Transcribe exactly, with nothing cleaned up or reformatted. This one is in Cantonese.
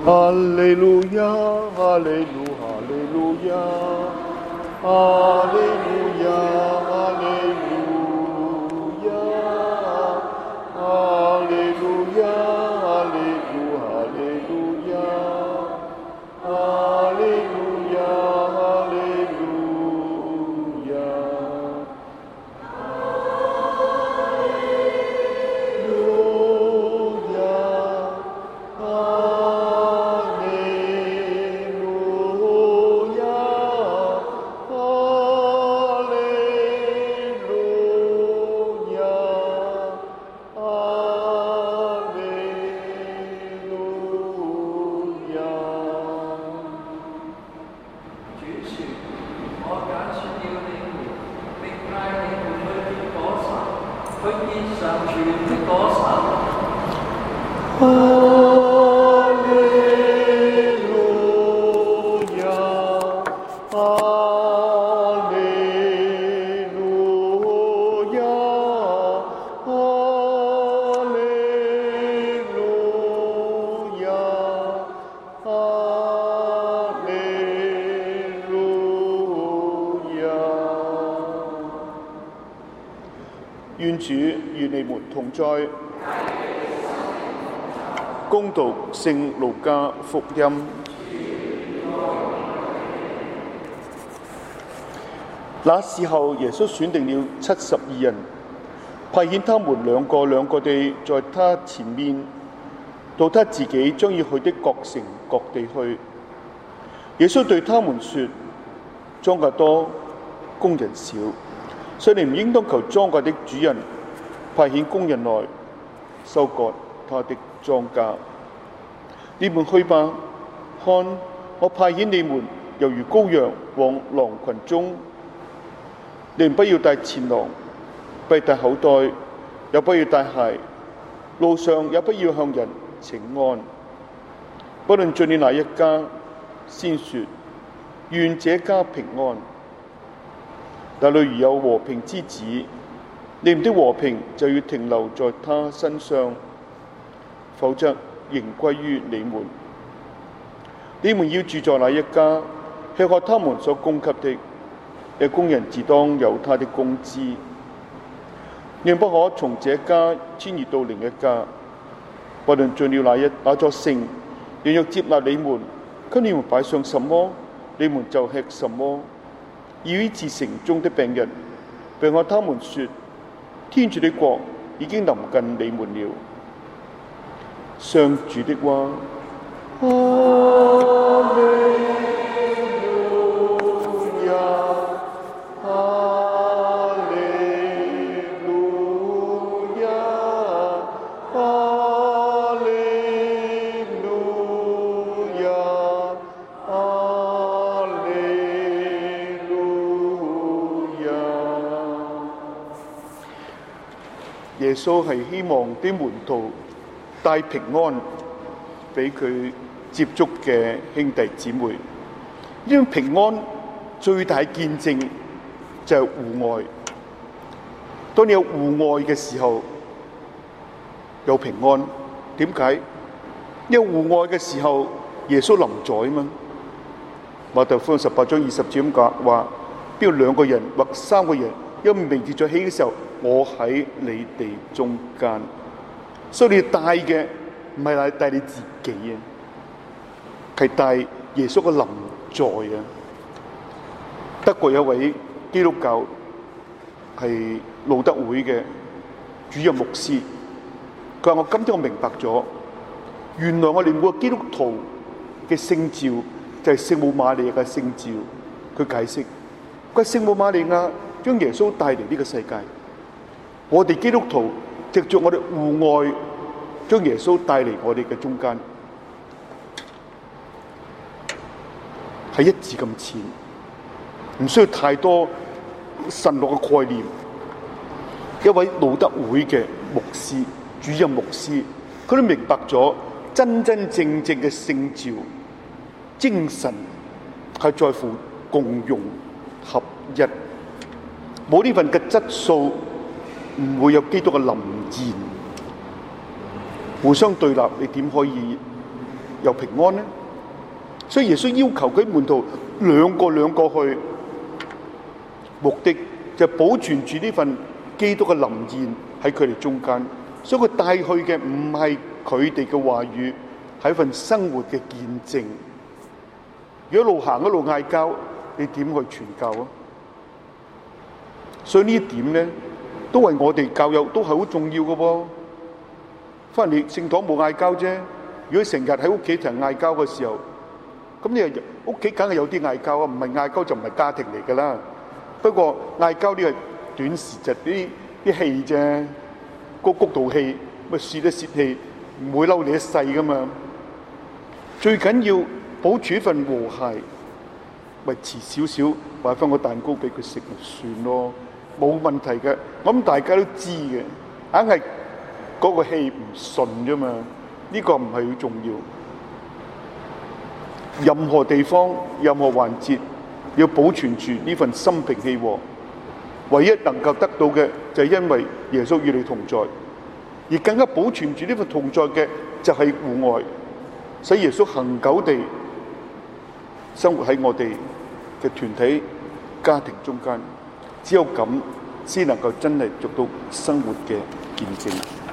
哈利路亞，哈利路，哈利路亞，哈利路亞，哈利路亞，哈利路亞，哈利路，哈利路亞，哈利路亞，哈利路亞。願主與你們同在。恭讀聖路加福音。那時候，耶穌選定了七十二人，派遣他們兩個兩個地在他前面，到他自己將要去的各城各地去。耶穌對他們說：莊稼多，工人少，所以你唔應當求莊稼的主人派遣工人來收割他的莊稼。你們去吧，看，我派遣你們猶如羔羊往狼群中。你們不要帶錢囊，不要帶口袋，也不要帶鞋，路上也不要向人請安。不論進了哪一家，先說願這家平安。那裏如有和平之子，你們的和平就要停留在他身上，否則仍歸於你們。你們要住在哪一家，吃喝他們所供給的，一工人自當有他的工資。你們不可從這家遷移到另一家。不論進了哪一哪座城，人若接納你們，給你們擺上什麼，你們就吃什麼。要醫治城中的病人，並向他們說：天主的國已經臨近你們了。上主的話。哈利路亞，哈利路亞，哈利路亞，哈利路亞。耶穌係希望啲門徒帶平安俾佢接觸嘅兄弟姊妹，因為平安最大見證就係戶外。當你有戶外嘅時候，有平安。點解？因為戶外嘅時候，耶穌臨在啊嘛。馬太福音十八章二十節咁講話：邊有兩個人或三個人，因為名字在起嘅時候，我喺你哋中間。所以你帶嘅唔係帶帶你自己啊，係帶耶穌嘅臨在啊。德國有位基督教係路德會嘅主任牧師，佢話：我今天我明白咗，原來我哋每個基督徒嘅聖召就係聖母瑪利亞嘅聖召。佢解釋，佢話聖母瑪利亞將耶穌帶嚟呢個世界，我哋基督徒藉著我哋戶外將耶穌帶嚟我哋嘅中間，係一字咁淺，唔需要太多神學嘅概念。一位路德會嘅牧師、主任牧師，佢都明白咗真真正正嘅聖召精神係在乎共融合一，冇呢份嘅質素，唔會有基督嘅臨現。互相對立，你點可以又平安呢？所以耶穌要求佢門徒兩個兩個去，目的就保存住呢份基督嘅臨現喺佢哋中間。所以佢帶去嘅唔係佢哋嘅話語，係一份生活嘅見證。如果一路行一路嗌交，你點去傳教啊？所以呢一點咧，都係我哋教友都係好重要嘅噃。翻嚟聖堂冇嗌交啫。如果成日喺屋企同人嗌交嘅時候，咁你屋企梗係有啲嗌交啊，唔係嗌交就唔係家庭嚟㗎啦。不過嗌交呢個短時就啲啲氣啫，個谷道氣咪泄一泄氣，唔會嬲你一世㗎嘛。最緊要保持一份和諧，咪遲少少買翻個蛋糕俾佢食咪算咯，冇問題嘅。我諗大家都知嘅，硬係嗰個氣唔順啫嘛。呢個唔係好重要。任何地方、任何環節，要保存住呢份心平氣和。唯一能夠得到嘅就係因為耶穌與你同在，而更加保存住呢份同在嘅就係戶外，使耶穌恆久地生活喺我哋嘅團體、家庭中間。只有咁先能夠真係做到生活嘅見證。